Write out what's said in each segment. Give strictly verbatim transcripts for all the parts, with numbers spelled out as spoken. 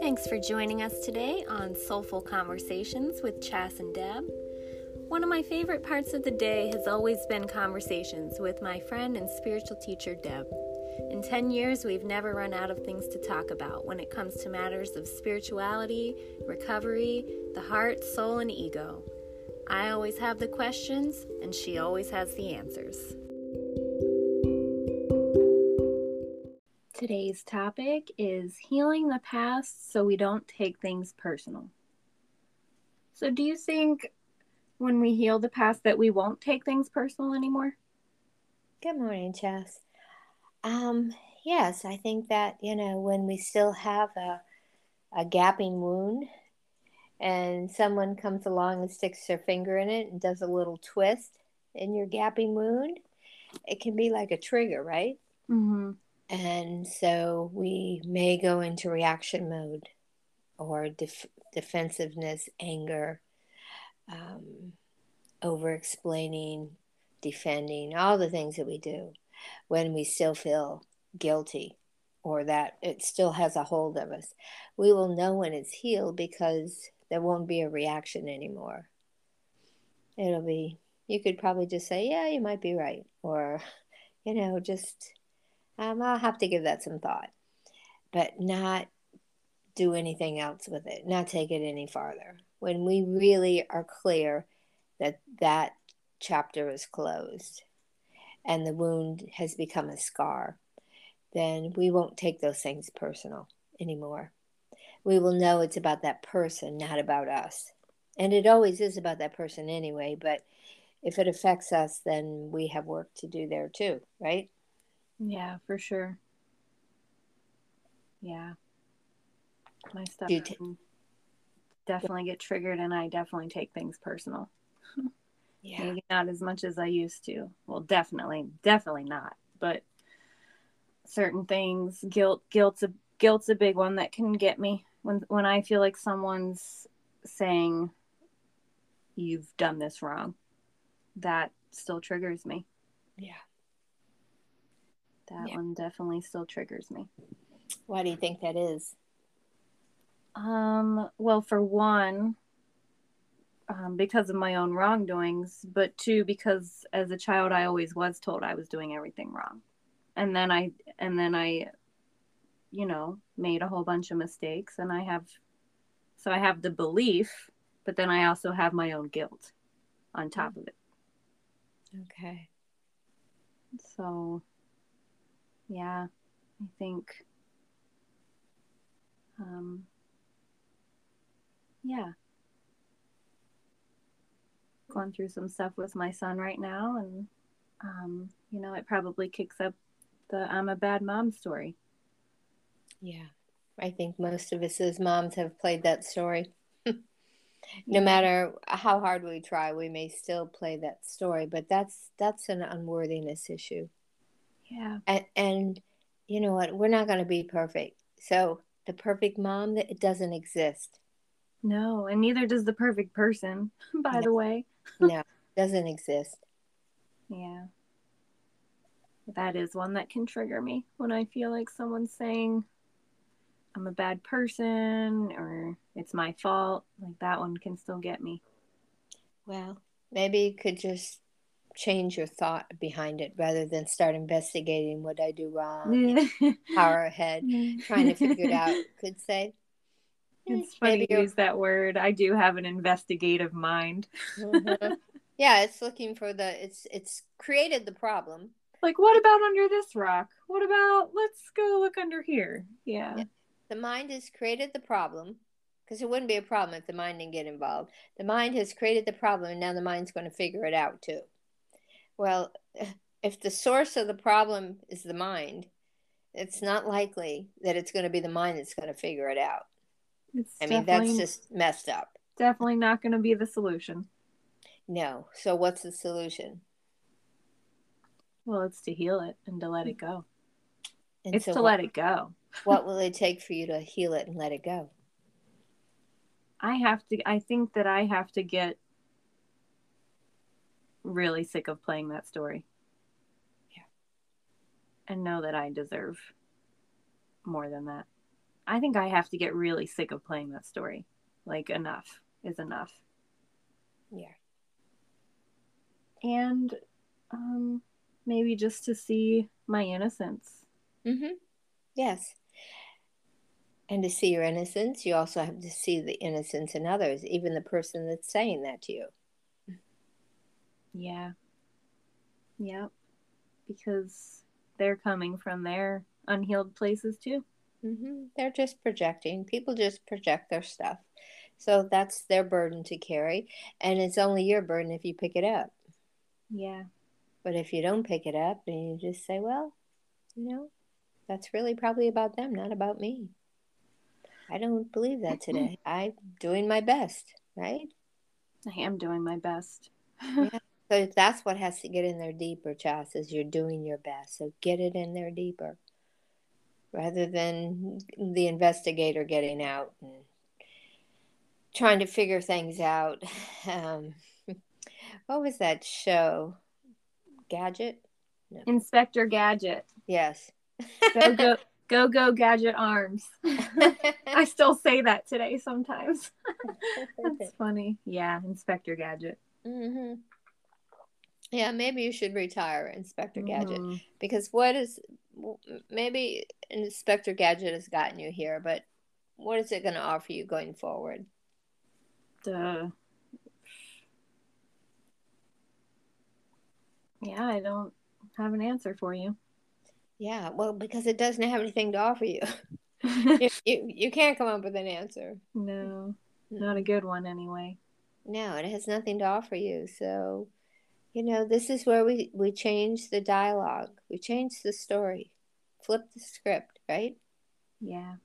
Thanks for joining us today on Soulful Conversations with Chas and Deb. One of my favorite parts of the day has always been conversations with my friend and spiritual teacher, Deb. In ten years, we've never run out of things to talk about when it comes to matters of spirituality, recovery, the heart, soul, and ego. I always have the questions, and she always has the answers. Today's topic is healing the past so we don't take things personal. So do you think when we heal the past that we won't take things personal anymore? Good morning, Jess. Um, yes, I think that, you know, when we still have a, a gaping wound and someone comes along and sticks their finger in it and does a little twist in your gaping wound, it can be like a trigger, right? Mm-hmm. And so we may go into reaction mode or def- defensiveness, anger, um, over-explaining, defending, all the things that we do when we still feel guilty or that it still has a hold of us. We will know when it's healed because there won't be a reaction anymore. It'll be, you could probably just say, yeah, you might be right. Or, you know, just, um, I'll have to give that some thought. But not do anything else with it, not take it any farther. When we really are clear that that chapter is closed and the wound has become a scar, then we won't take those things personal anymore. We will know it's about that person, not about us. And it always is about that person anyway, but if it affects us, then we have work to do there too, right? Yeah, for sure. Yeah. My stuff Do you t- can definitely get triggered and I definitely take things personal. yeah. Maybe not as much as I used to. Well, definitely, definitely not. But certain things, guilt, guilt's a guilt's a big one that can get me when when I feel like someone's saying you've done this wrong. That still triggers me. Yeah. That Yeah. one definitely still triggers me. Why do you think that is? Um, well, for one, um, because of my own wrongdoings, but two, because as a child, I always was told I was doing everything wrong. And then I, and then I, you know, made a whole bunch of mistakes and I have, so I have the belief, but then I also have my own guilt on top of it. Okay. So, yeah, I think, um, yeah, going through some stuff with my son right now, and um, you know, it probably kicks up the I'm a bad mom story. Yeah. I think most of us as moms have played that story. No Yeah. matter how hard we try, we may still play that story, but that's that's an unworthiness issue. Yeah. And, and you know what? We're not going to be perfect. So the perfect mom, it doesn't exist. No, and neither does the perfect person, by No, the way. no, doesn't exist. Yeah. That is one that can trigger me when I feel like someone's saying I'm a bad person or it's my fault. Like that one can still get me. Well, maybe you could just change your thought behind it rather than start investigating what I do wrong, you know, power ahead, trying to figure it out. Could say, eh, It's funny maybe you you're. use that word. I do have an investigative mind. Uh-huh. Yeah, it's looking for the. It's it's created the problem. Like, what about under this rock? What about, let's go look under here? Yeah. Yeah. The mind has created the problem because it wouldn't be a problem if the mind didn't get involved. The mind has created the problem, and now the mind's going to figure it out too. Well, if the source of the problem is the mind, it's not likely that it's going to be the mind that's going to figure it out. It's I mean, that's definitely, just messed up. definitely not going to be the solution. No. So what's the solution? Well, it's to heal it and to let it go. And It's so to what, let it go. what will it take for you to heal it and let it go? I have to, I think that I have to get really sick of playing that story. Yeah. And know that I deserve more than that. I think I have to get really sick of playing that story. Like, enough is enough. Yeah. And um, maybe just to see my innocence. Mm-hmm. Yes. And to see your innocence, you also have to see the innocence in others, even the person that's saying that to you. Yeah. Yep. Because they're coming from their unhealed places too. Mm-hmm. They're just projecting. People just project their stuff. So that's their burden to carry. And it's only your burden if you pick it up. Yeah. But if you don't pick it up, then you just say, well, you know, that's really probably about them, not about me. I don't believe that today. I'm doing my best, right? I am doing my best. Yeah. So that's what has to get in there deeper, Chas, is you're doing your best. So get it in there deeper rather than the investigator getting out and trying to figure things out. Um, what was that show? Gadget? No. Inspector Gadget. Yes. Go, go, go, go, Gadget Arms. I still say that today sometimes. That's funny. Yeah, Inspector Gadget. Mm-hmm. Yeah, maybe you should retire Inspector Gadget Mm-hmm. because what is maybe Inspector Gadget has gotten you here, but what is it going to offer you going forward? Duh. Yeah, I don't have an answer for you. Yeah, well, because it doesn't have anything to offer you. you, you, you can't come up with an answer. No, not a Mm-mm. good one anyway. No, it has nothing to offer you. So, you know, this is where we, we change the dialogue. We change the story. Flip the script, right? Yeah.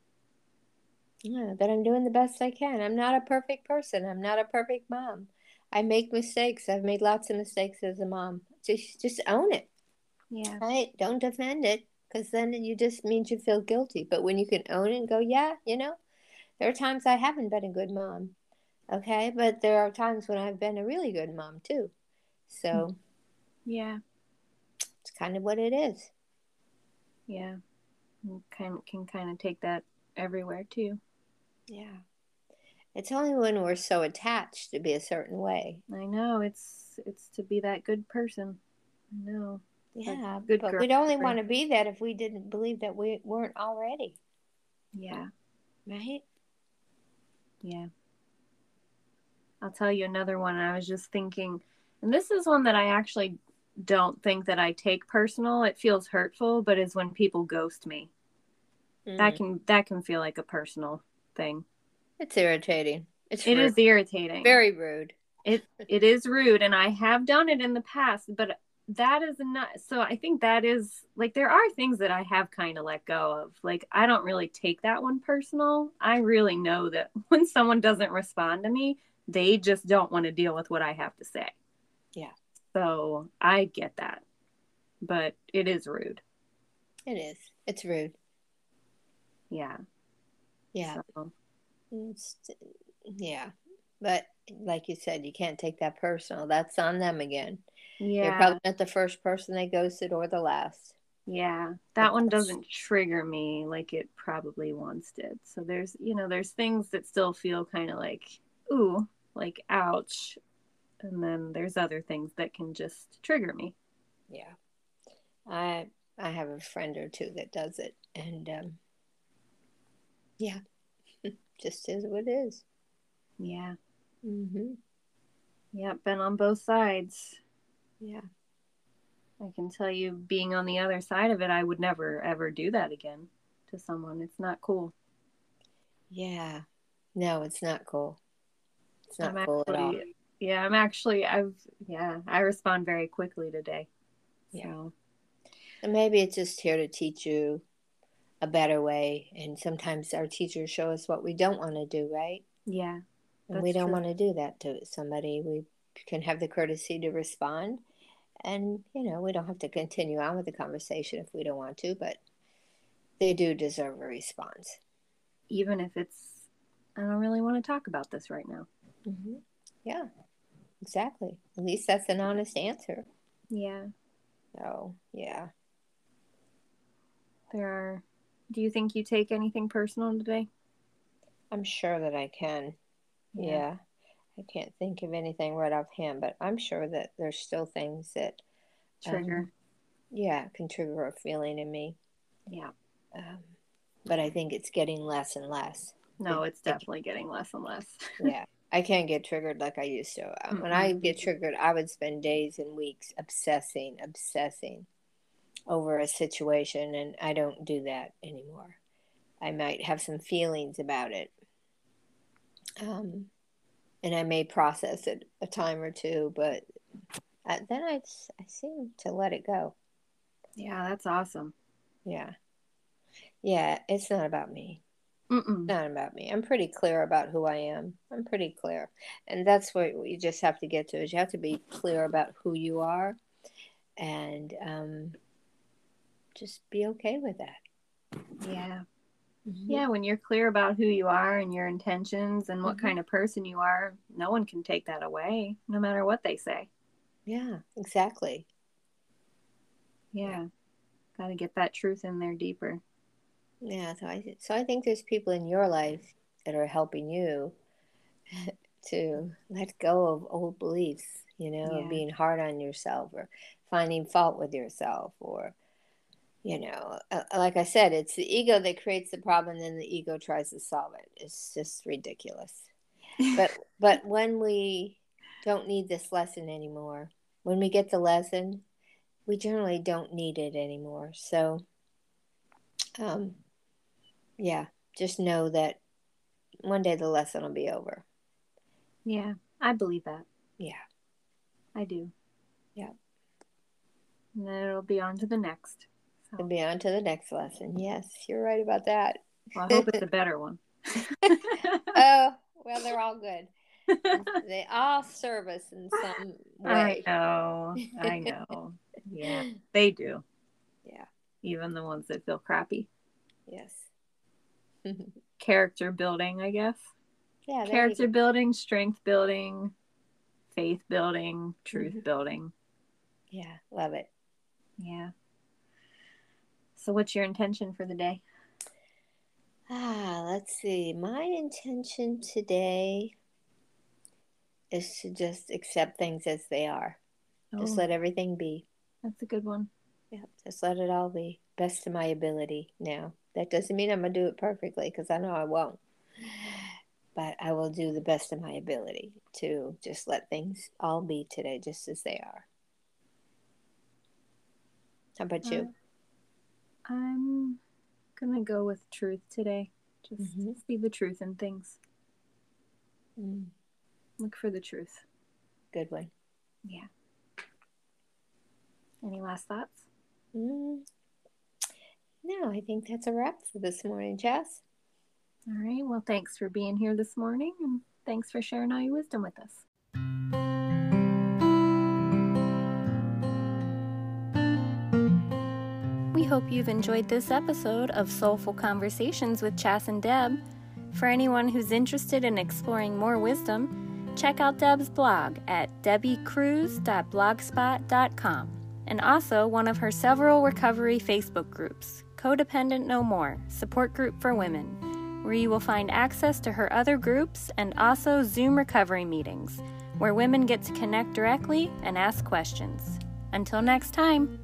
Yeah, that I'm doing the best I can. I'm not a perfect person. I'm not a perfect mom. I make mistakes. I've made lots of mistakes as a mom. Just just own it. Yeah. Right? Don't defend it because then you just means you feel guilty. But when you can own it and go, yeah, you know, there are times I haven't been a good mom. Okay? But there are times when I've been a really good mom too. So Yeah. it's kind of what it is. Yeah. You can can kind of take that everywhere too. Yeah. It's only when we're so attached to be a certain way. I know it's it's to be that good person. I know. That Yeah, good but girl. we'd only want to be that if we didn't believe that we weren't already. Yeah. Right? Yeah. I'll tell you another one. I was just thinking, and this is one that I actually don't think that I take personal. It feels hurtful, but is when people ghost me. That Mm. can that can feel like a personal thing. It's irritating. It's It rude. is irritating. Very rude. It it is rude, and I have done it in the past, but that is not. So I think that is like there are things that I have kind of let go of. Like I don't really take that one personal. I really know that when someone doesn't respond to me, they just don't want to deal with what I have to say. Yeah, So I get that, but it is rude. it is. It's rude. Yeah. Yeah. So, It's, yeah. But like you said, you can't take that personal. That's on them again. You're yeah. probably not the first person they ghosted or the last. Yeah. But That one that's, doesn't trigger me like it probably once did. So there's, you know, there's things that still feel kind of like, ooh, like ouch. And then there's other things that can just trigger me. yeah. I I have a friend or two that does it, and um, yeah, just is what it is. Yeah. Mm-hmm. Yep. Been on both sides. Yeah. I can tell you, being on the other side of it, I would never ever do that again to someone. It's not cool. Yeah. No, it's not cool. It's not I'm cool at all. actually, yeah, I'm actually, I've, yeah, I respond very quickly today. Yeah. So, And maybe it's just here to teach you a better way. And sometimes our teachers show us what we don't want to do, right? yeah, And we that's don't true. want to do that to somebody. We can have the courtesy to respond. And, you know, we don't have to continue on with the conversation if we don't want to, but they do deserve a response. Even if it's, I don't really want to talk about this right now. Mm-hmm. Yeah, exactly. At least that's an honest answer. Yeah. So, yeah. There are Do you think you take anything personal today? I'm sure that I can. Yeah. yeah. I can't think of anything right offhand, but I'm sure that there's still things that trigger. Um, yeah, can trigger a feeling in me. Yeah. Um, but I think it's getting less and less. No, it's definitely getting less and less. Yeah. I can't get triggered like I used to. Um, when I get triggered, I would spend days and weeks obsessing, obsessing over a situation, and I don't do that anymore. I might have some feelings about it. Um, and I may process it a time or two, but I, then I, I seem to let it go. Yeah, that's awesome. Yeah. Yeah, it's not about me. Mm-mm. Not about me. I'm pretty clear about who I am. I'm pretty clear. And that's what you just have to get to, is you have to be clear about who you are, and um, just be okay with that. Yeah. Mm-hmm. Yeah, when you're clear about who you are and your intentions and what mm-hmm. kind of person you are, no one can take that away, no matter what they say. Yeah, exactly. Yeah. yeah. Got to get that truth in there deeper. Yeah, so I so I think there's people in your life that are helping you to let go of old beliefs, you know, yeah. being hard on yourself or finding fault with yourself, or, you know, uh, like I said, it's the ego that creates the problem, and then the ego tries to solve it. It's just ridiculous. but but when we don't need this lesson anymore, when we get the lesson, we generally don't need it anymore. So, um, yeah, just know that one day the lesson will be over. Yeah, I believe that. Yeah. I do. Yeah. And then it'll be on to the next. So. It'll be on to the next lesson. Yes, you're right about that. Well, I hope it's a better one. Oh, well, they're all good. They all serve us in some way. I know. I know. Yeah, they do. Yeah. Even the ones that feel crappy. Yes. Character building, I guess. Yeah. Character building, strength building, faith building, truth mm-hmm. building. Yeah, love it. Yeah. So what's your intention for the day? Ah, let's see. My intention today is to just accept things as they are. Oh. Just let everything be. That's a good one. Yeah, just let it all be. Best of my ability now. That doesn't mean I'm going to do it perfectly, because I know I won't. But I will do the best of my ability to just let things all be today just as they are. How about you? Uh, I'm going to go with truth today. Just mm-hmm. see the truth in things. Mm. Look for the truth. Good one. Yeah. Any last thoughts? Mm. No, I think that's a wrap for this morning, Jess. All right. Well, thanks for being here this morning, and thanks for sharing all your wisdom with us. We hope you've enjoyed this episode of Soulful Conversations with Chas and Deb. For anyone who's interested in exploring more wisdom, check out Deb's blog at debbie cruz dot blogspot dot com, and also one of her several recovery Facebook groups, Codependent No More, Support Group for Women, where you will find access to her other groups and also Zoom recovery meetings, where women get to connect directly and ask questions. Until next time.